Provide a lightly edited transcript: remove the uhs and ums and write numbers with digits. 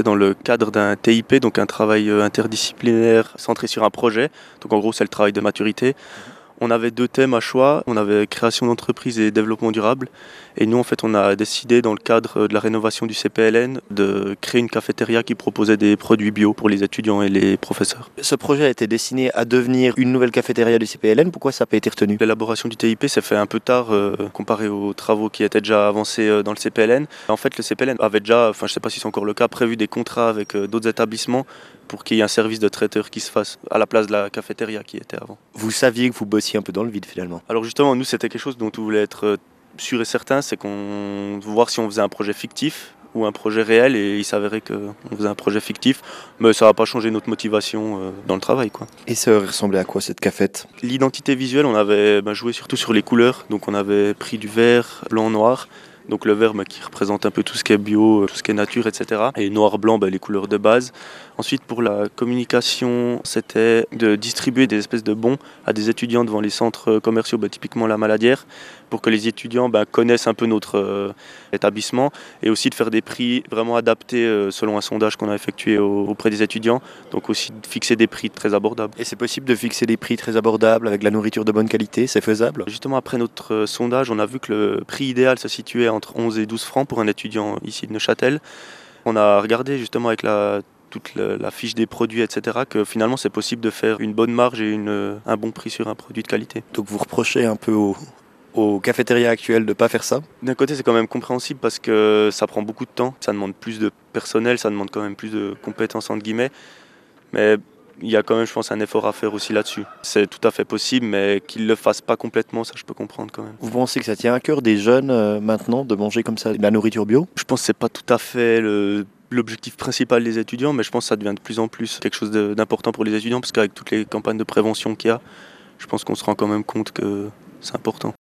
c'était dans le cadre d'un TIP, donc un travail interdisciplinaire centré sur un projet. Donc en gros, c'est le travail de maturité. On avait 2 thèmes à choix, on avait création d'entreprise et développement durable. Et nous, en fait, on a décidé, dans le cadre de la rénovation du CPLN, de créer une cafétéria qui proposait des produits bio pour les étudiants et les professeurs. Ce projet a été destiné à devenir une nouvelle cafétéria du CPLN. Pourquoi ça n'a pas été retenu? L'élaboration du TIP s'est fait un peu tard comparé aux travaux qui étaient déjà avancés dans le CPLN. En fait, le CPLN avait déjà, je ne sais pas si c'est encore le cas, prévu des contrats avec d'autres établissements pour qu'il y ait un service de traiteur qui se fasse à la place de la cafétéria qui était avant. Vous saviez que vous bossiez un peu dans le vide finalement. Alors justement, nous, c'était quelque chose dont on voulait être sûr et certain, c'est qu'on voir si on faisait un projet fictif ou un projet réel, et il s'avérait qu'on faisait un projet fictif, mais ça n'a pas changé notre motivation dans le travail, quoi. Et ça ressemblait à quoi cette cafette? L'identité visuelle, on avait joué surtout sur les couleurs, donc on avait pris du vert, blanc, noir. Donc le vert qui représente un peu tout ce qui est bio, tout ce qui est nature, etc. Et noir-blanc, les couleurs de base. Ensuite, pour la communication, c'était de distribuer des espèces de bons à des étudiants devant les centres commerciaux, typiquement la Maladière, pour que les étudiants connaissent un peu notre établissement, et aussi de faire des prix vraiment adaptés selon un sondage qu'on a effectué auprès des étudiants. Donc aussi de fixer des prix très abordables. Et c'est possible de fixer des prix très abordables avec de la nourriture de bonne qualité, c'est faisable? Justement, après notre sondage, on a vu que le prix idéal se situait entre 11 et 12 francs pour un étudiant ici de Neuchâtel. On a regardé justement avec toute la fiche des produits, etc., que finalement c'est possible de faire une bonne marge et un bon prix sur un produit de qualité. Donc vous reprochez un peu aux cafétérias actuelles de ne pas faire ça? D'un côté, c'est quand même compréhensible parce que ça prend beaucoup de temps, ça demande plus de personnel, ça demande quand même plus de compétences entre guillemets, mais il y a quand même, je pense, un effort à faire aussi là-dessus. C'est tout à fait possible, mais qu'ils ne le fassent pas complètement, ça je peux comprendre quand même. Vous pensez que ça tient à cœur des jeunes maintenant de manger comme ça de la nourriture bio? Je pense que c'est pas tout à fait l'objectif principal des étudiants, mais je pense que ça devient de plus en plus quelque chose d'important pour les étudiants, parce qu'avec toutes les campagnes de prévention qu'il y a, je pense qu'on se rend quand même compte que c'est important.